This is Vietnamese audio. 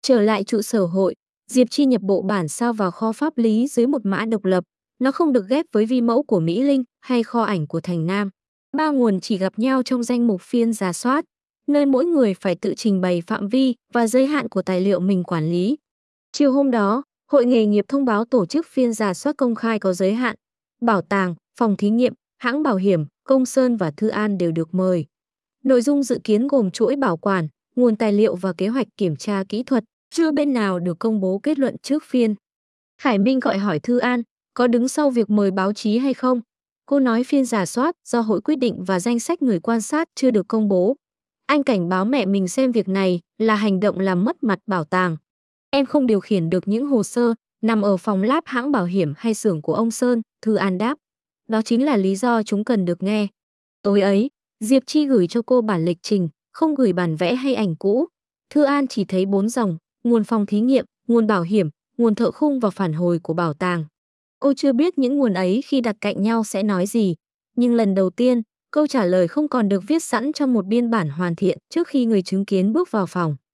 Trở lại trụ sở hội, Diệp Chi nhập bộ bản sao vào kho pháp lý dưới một mã độc lập. Nó không được ghép với vi mẫu của Mỹ Linh hay kho ảnh của Thành Nam. Ba nguồn chỉ gặp nhau trong danh mục phiên rà soát, nơi mỗi người phải tự trình bày phạm vi và giới hạn của tài liệu mình quản lý. Chiều hôm đó, Hội nghề nghiệp thông báo tổ chức phiên rà soát công khai có giới hạn. Bảo tàng, phòng thí nghiệm, hãng bảo hiểm, Công Sơn và Thư An đều được mời. Nội dung dự kiến gồm chuỗi bảo quản, nguồn tài liệu và kế hoạch kiểm tra kỹ thuật. Chưa bên nào được công bố kết luận trước phiên. Khải Minh gọi hỏi Thư An, có đứng sau việc mời báo chí hay không? Cô nói phiên rà soát do hội quyết định và danh sách người quan sát chưa được công bố. Anh cảnh báo mẹ mình xem việc này là hành động làm mất mặt bảo tàng. Em không điều khiển được những hồ sơ nằm ở phòng lab hãng bảo hiểm hay xưởng của ông Sơn, Thư An đáp. Đó chính là lý do chúng cần được nghe. Tối ấy, Diệp Chi gửi cho cô bản lịch trình, không gửi bản vẽ hay ảnh cũ. Thư An chỉ thấy 4 dòng, nguồn phòng thí nghiệm, nguồn bảo hiểm, nguồn thợ khung và phản hồi của bảo tàng. Cô chưa biết những nguồn ấy khi đặt cạnh nhau sẽ nói gì, nhưng lần đầu tiên, câu trả lời không còn được viết sẵn trong một biên bản hoàn thiện trước khi người chứng kiến bước vào phòng.